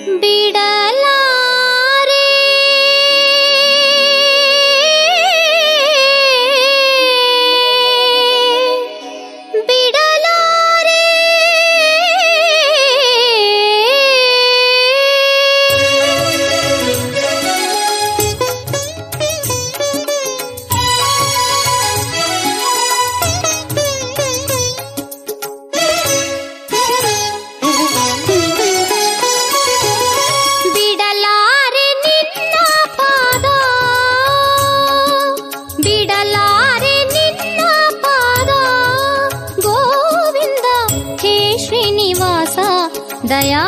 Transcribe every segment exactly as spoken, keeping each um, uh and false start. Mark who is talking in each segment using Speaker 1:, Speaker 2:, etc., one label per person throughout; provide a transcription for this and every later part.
Speaker 1: ದಯಾ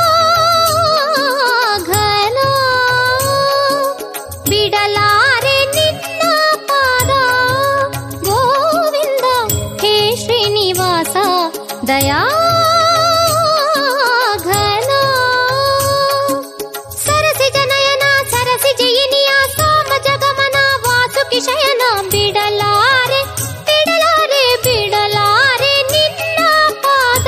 Speaker 1: ಘನ ಬಿಡಲಾರೆ ನಿನ್ನ ಪಾದ ಗೋವಿಂದ ಹೇ ಶ್ರೀನಿವಾಸ ದಯಾ ಘನ ಸರಸಿ ಜನಯನ ಸರಸಿ ಜಯಿನಿಯ ಸೋಮ ಜಗಮನ ವಾಸುಕಿ ಶಯನ ಬಿಡಲಾರೆ ಬಿಡಲಾರೆ ಬಿಡಲಾರೆ ನಿನ್ನ ಪಾದ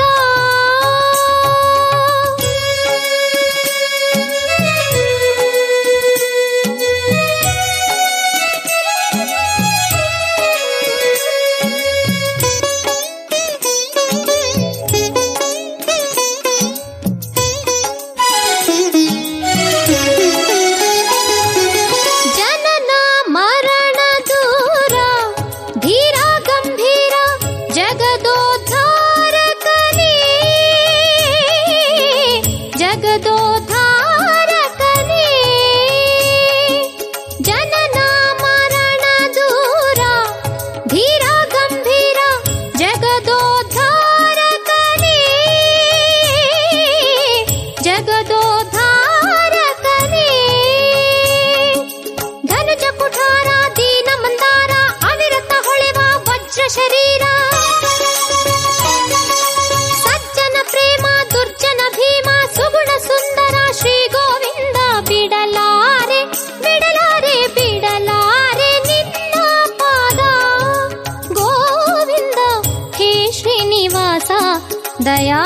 Speaker 1: ಶರೀರ ಸಜ್ಜನ ಪ್ರೇಮ ದುರ್ಜನ ಭೀಮ ಸುಗುಣ ಸುಂದರ ಶ್ರೀ ಗೋವಿಂದ ಬಿಡಲಾರೆ ಬಿಡಲಾರೆ ಬಿಡಲಾರೆ ನಿನ್ನ ಪಾದ ಗೋವಿಂದ ಹೇ ಶ್ರೀನಿವಾಸ ದಯಾ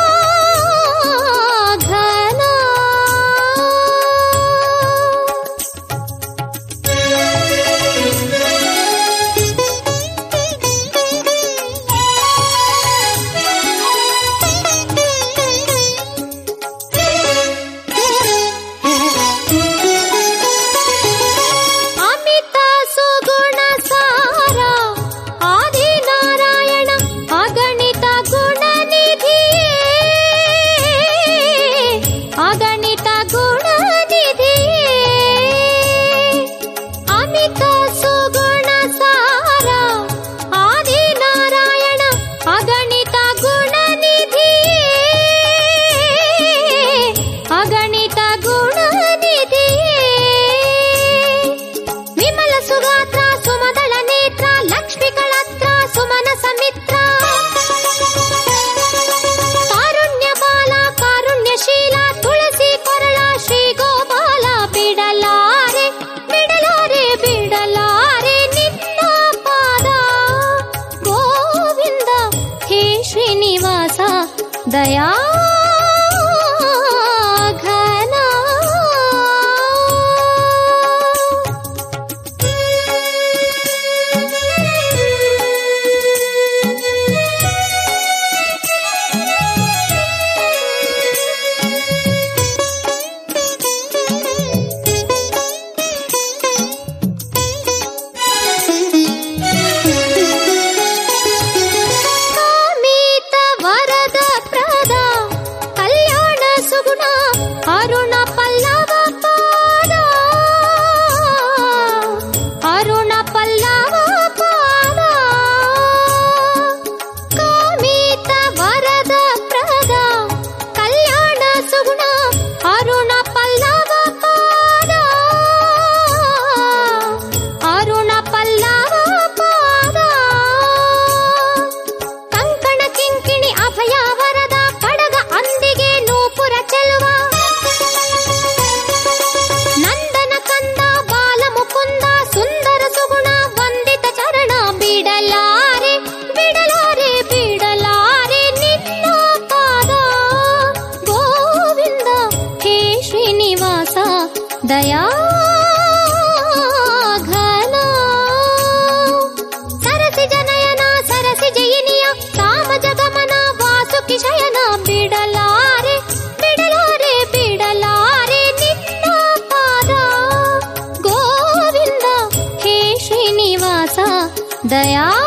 Speaker 1: ದಯಾ ಘನ ದಯಾ ಘನ ಸರಸಿ ಜನಯನ ಸರಸಿ ಜಯಿನಿಯ ಕಾಮ ಜಗಮನ ವಾಸುಕಿ ಶಯನ ಬಿಡಲಾರೆ ಬಿಡಲಾರೆ ಬಿಡಲಾರೆ ನಿನ್ನ ಪಾದ ಗೋವಿಂದ ಹೇ ಶ್ರೀನಿವಾಸ ದಯಾ